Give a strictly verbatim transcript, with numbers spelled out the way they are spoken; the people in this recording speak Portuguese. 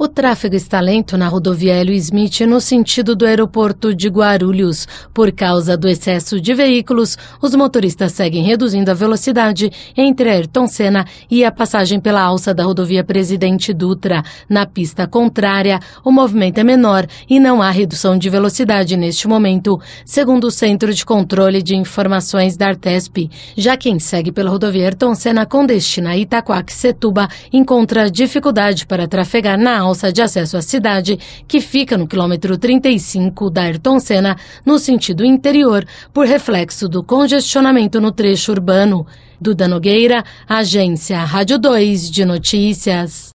O tráfego está lento na rodovia Hélio Smith no sentido do aeroporto de Guarulhos. Por causa do excesso de veículos, os motoristas seguem reduzindo a velocidade entre Ayrton Senna e a passagem pela alça da rodovia Presidente Dutra. Na pista contrária, o movimento é menor e não há redução de velocidade neste momento, segundo o Centro de Controle de Informações da Artesp. Já quem segue pela rodovia Ayrton Senna com destino a Itaquaquecetuba encontra dificuldade para trafegar na alça de acesso à cidade, que fica no quilômetro trinta e cinco da Ayrton Senna, no sentido interior, por reflexo do congestionamento no trecho urbano. Duda Nogueira, Agência Rádio dois de Notícias.